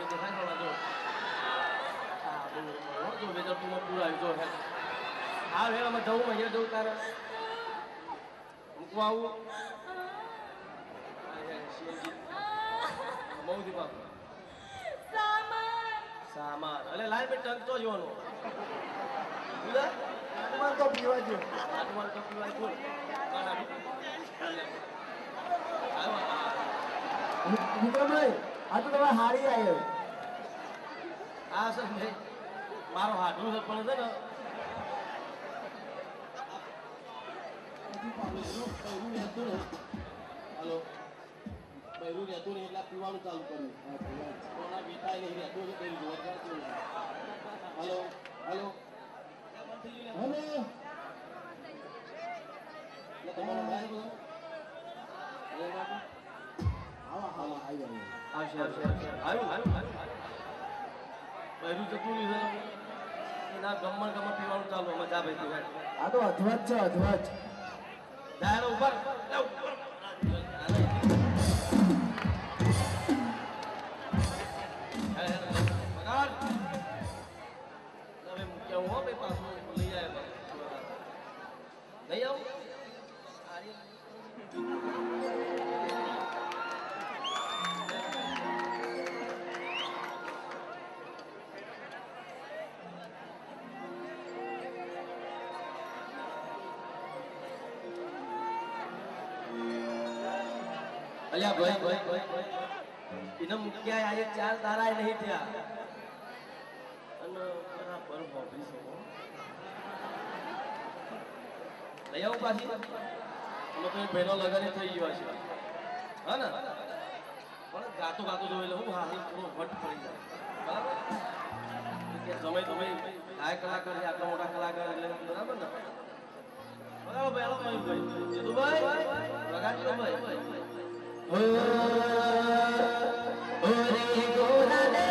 દેખાય થોડા જો હા બહુ જો વેધર તું પૂરા આવી જો હે હા વેળામાં જવું અહીંયા જવું તારે મૂકવા આવું બહુ દીપા સામાન અલે લાલ મે ટંકતો જોવાનો બુલા આટમાન તો પીવા જો આટમાન તો પીવા જો વિક્રમભાઈ આ તો તમારે હારી આવ્યો આ સર મારો હાથનું સર પણ છે ને હલો બૈરું રહેતું નહીં એટલે પીવાનું ચાલુ કર્યું કોના વીતાય નહીં રહેતું છે કઈ જોરદાર હલો હલો હલો તમારો ભાઈ બોલો બૈરું જતું રહ્યું એના ગમણ પીવાનું ચાલુ મજા ભાઈ આ તો અધવત છે અધવત જાય ઉપર नहीं आओ अलिया भाई इन्हें मुख्य आये 4 तारा नहीं थे बराबर ऑफिस લઈ આવું પાછી અમે તો પહેલો લગન થઈ ગયો છે હા ને પણ ગાતો જોઈ લઉં હા થોડો વટ પડી જાય બરાબર સમય તમે આ કલાકાર છે આટલા મોટા કલાકાર એટલે બરાબર ને બરાબર ભાઈ જીતુભાઈ વગાડજો ભાઈ ઓ રે ગોરા દે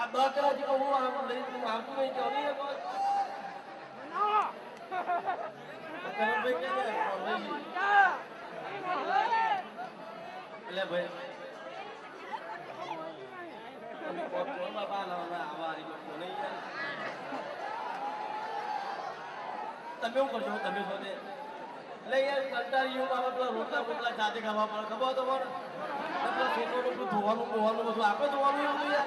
બકરા જેવો હું આમ લઈ આવતું નહીં કે નહીં કોઈ કરણભાઈ કે ને એટલે ભાઈ તમે કોણ બાપા આવા હારી લોકો નહીં યાર તમે શું કરશો તમે છો તે એટલે યાર કંટાળી મારા પેલા રોટલા બોટલા જાતે ખાવા પડે ખબર તમારે પેલા છોકરોનું બધું ધોવાનું બધું આપણે ધોવાનું એવું યાર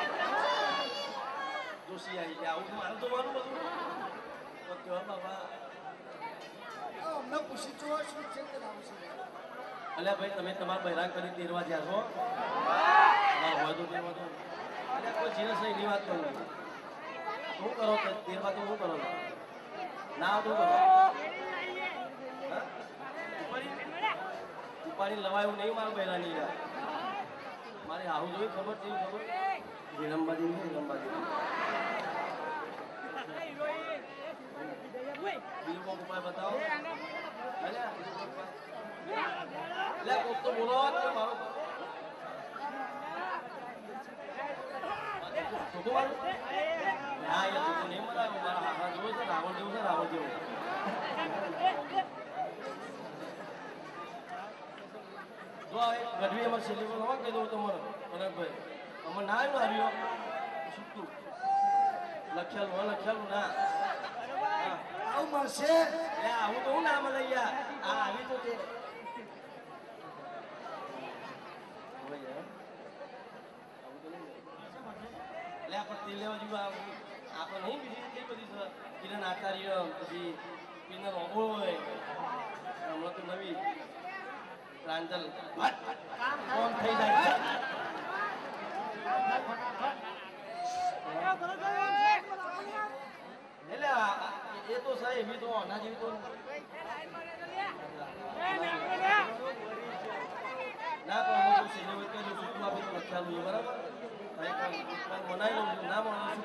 જોશી આવી ગયા આવું મારે ધોવાનું બધું કેવા બાપા અમને પૂછી જોવા શું છે કે નામ છે અલ્યા ભાઈ તમે તમારા બહેરાન કરી તેરવા જ્યાં છો હોય તો તેરવા તો અલ્યા કોઈ જીનસ એની વાત કરું શું કરો તેરવા તો શું કરો ના તો કરો ઉપાડી લવાયું નહીં મારા બહેરાની યાર મારી આવું જોઈ ખબર છે ખબર વિલંબાજી નહીં વિલંબાજી બીજું કોઈક ઉપાય બતાવો એટલે કોક તો બોલો મારો છોકરો મારું ના યાર છોકરો નહીં બનાવ્યો મારા હાથમાં જેવો છે રાવણ જેવું છે રાવણ જેવું જો હવે ગઢવી અમારે છેલ્લી પર હોવા કહી દઉં તમારે કનકભાઈ અમે ના આવ્યો છૂટું લખ્યાલું લખ્યાલું ના આવું મળશે એટલે આવું તો હું ના મળે યાર આ આવી તો તે એટલે આપણે તેલ લેવા જેવું આપણે નહીં બીજી કઈ બધી કિરણ આચાર્ય પછી પીનર ઓબો હોય હમણાં તો નવી પ્રાંજલ કોમ થઈ જાય એટલે એ તો સાહેબ એ તો આના જેવી તો ના પણ હું સિનેમા કે જો સુટું આપે તો ખ્યાલ હોય બરાબર બનાવી લઉં છું ના બનાવું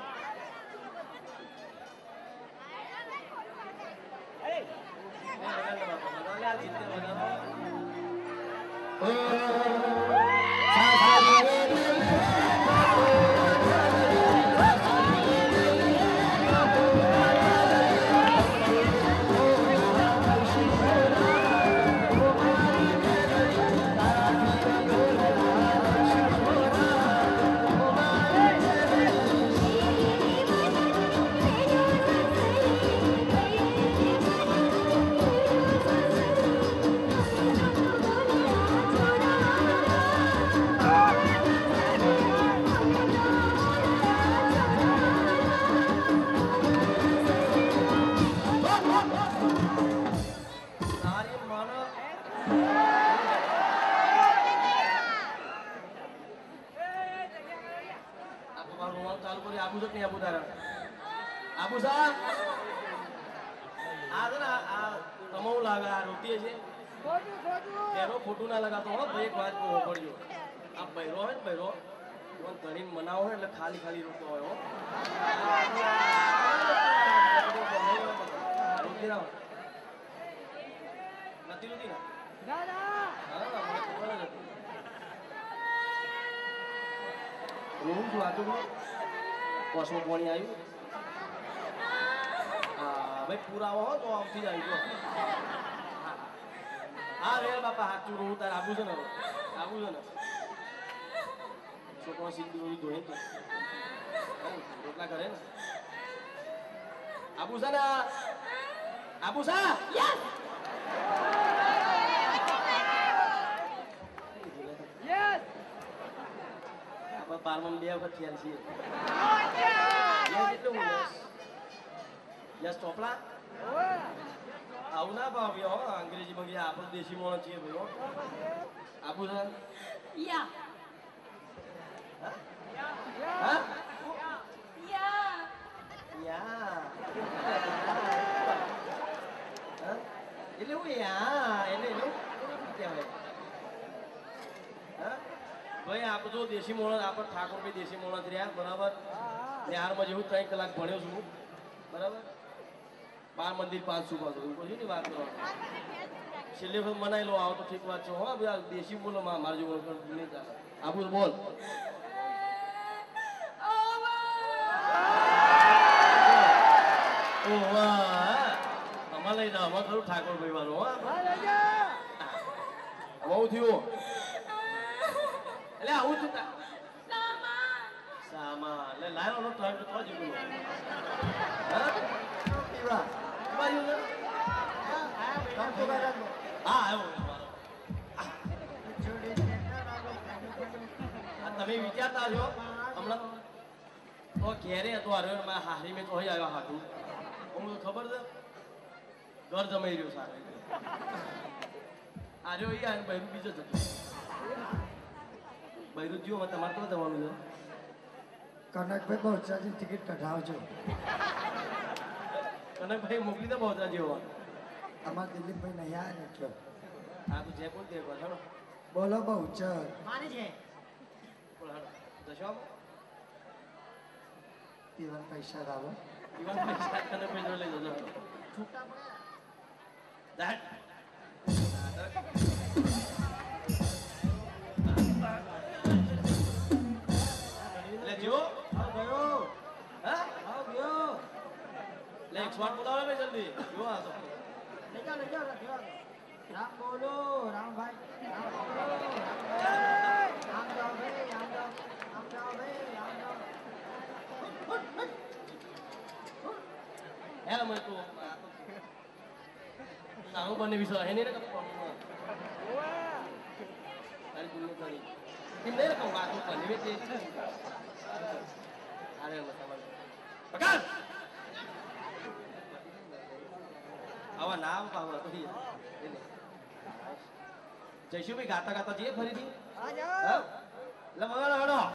ખોટું ના લગાતો હો ભાઈ એક વાત કહો પડ્યો આ બૈરો હોય ને બૈરો ઘણી મનાવો હોય એટલે ખાલી ખાલી રોકતો હોય હો રોકી ના નથી રોકી ના મને ખબર જ હતી હું શું વાંચું કોસમો પાણી આવ્યું હા ભાઈ પુરાવો હો તો આમથી જ આવી ગયો હા રે બાપા હાથું હું તારે આવું છે ને આવું છે ને છોકરો સીધી બધું ધોઈ તો રોટલા કરે ને આબુ છે ને આબુ છે આપણે 12માં 2 વખત થયા છીએ કેટલું યસ ચોપલા આવું ના ભાવ્યો હો અંગ્રેજી માં ગયા આપણે દેશી માણસ છીએ ભાઈ આબુ છે યા હા યા યા એટલે હું યા એટલે કહેવાય હા ભાઈ આપણે જો દેશી માણસ આપણે ઠાકોરભાઈ દેશી માણસ રહ્યા બરાબર બિહારમાં જેવું 3 કલાક ભણ્યો છું બરાબર 12 મંદિર 500 પાછું એવું કહ્યું ને વાત કરો છેલ્લે વખત મનાઈ લો આવો તો ઠીક વાત છે હો દેશી બોલો મારે જેવું નહીં ચાલે આબુ બોલ ખરું ઠાકોર ભાઈવાનું હો હા લઈ જા બહુ થયું એટલે આવું થતા સામાન સામા એટલે લાયો નો ટાઈમ તો જ બોલો હા પીવા બાયું ને કામ તો કરા હા આવ્યો આ તમે વિચારતા છો હમણાં તો ઘેરે હતો આવ્યો મારા હારી મેં તો અહીં આવ્યો હાથું હું ખબર છે ઘર જમાઈ રહ્યો સારો આર્યો ઈ અને બૈરું બીજો જતો બૈરું જીવો તમારે તો જવાનું છે કનકભાઈ બહુચરાજી ટિકિટ કઢાવજો કનકભાઈ મોકલી દે બહુચરા જેવો અમારા દિલીપભાઈ નહીં આવ્યા ને એટલે આ તો જે પણ તે કહો બોલો બહુચર મારી છે દશો પીવાના પૈસા લાવો દીવાન પૈસા કનકભાઈ જોડે લઈ જજો છૂટા પડ્યા એટલે જીવો ગયો હા આવ ગયો લે એક સ્વાદ બોલાવો ને જલ્દી જો આ તો લઈ જાઓ રામ બોલો રામભાઈ રામ બોલો રામ જાઓ ભાઈ રામ જાઓ ભાઈ રામ જાઓ હેલો મને તો નાનું બને વિશ્વાસ હે નહીં ને કપો તારી દુનિયા કરી એમ નહીં કહું વાતો બને વે તે અરે મતલબ પકડ આવા નામ પાવા તો જયશુભાઈ ગાતા ગાતા જઈએ ફરીથી આ જાઓ